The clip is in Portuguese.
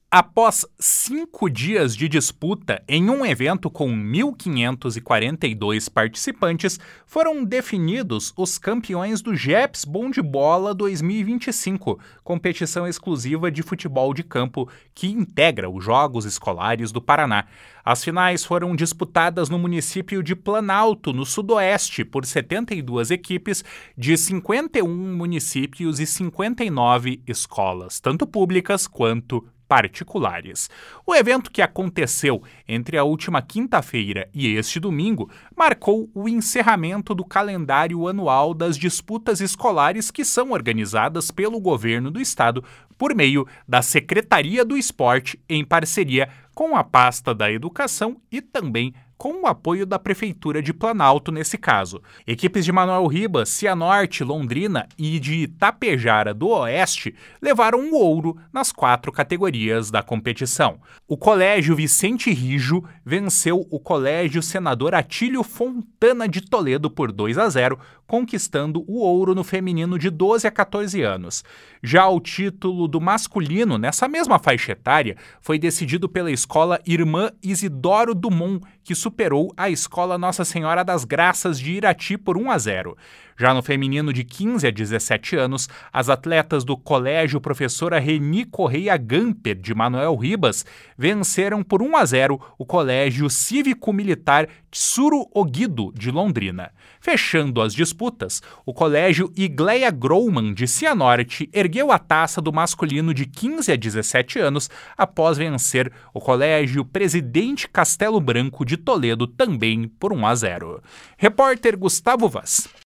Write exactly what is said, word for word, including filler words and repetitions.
Após cinco dias de disputa em um evento com mil quinhentos e quarenta e dois participantes, foram definidos os campeões do Jeps Bom de Bola dois mil e vinte e cinco, competição exclusiva de futebol de campo que integra os Jogos Escolares do Paraná. As finais foram disputadas no município de Planalto, no sudoeste, por setenta e duas equipes de cinquenta e um municípios e cinquenta e nove escolas, tanto públicas quanto particulares. O evento, que aconteceu entre a última quinta-feira e este domingo, marcou o encerramento do calendário anual das disputas escolares que são organizadas pelo governo do estado por meio da Secretaria do Esporte, em parceria com a pasta da Educação e também com o apoio da Prefeitura de Planalto nesse caso. Equipes de Manoel Ribas, Cianorte, Londrina e de Itapejara do Oeste levaram o ouro nas quatro categorias da competição. O Colégio Vicente Rijo venceu o Colégio Senador Atílio Fontana de Toledo por dois a zero, conquistando o ouro no feminino de doze a quatorze anos. Já o título do masculino, nessa mesma faixa etária, foi decidido pela Escola Irmã Isidoro Dumont, que superou a Escola Nossa Senhora das Graças de Irati por um a zero. Já no feminino de quinze a dezessete anos, as atletas do Colégio Professora Reni Correia Gamper, de Manoel Ribas, venceram por um a zero o Colégio Cívico-Militar Tsuru Ogido, de Londrina. Fechando as disputas, o Colégio Igleia Grauman, de Cianorte, ergueu a taça do masculino de quinze a dezessete anos após vencer o Colégio Presidente Castelo Branco, de Toledo, também por um a zero. Repórter Gustavo Vaz.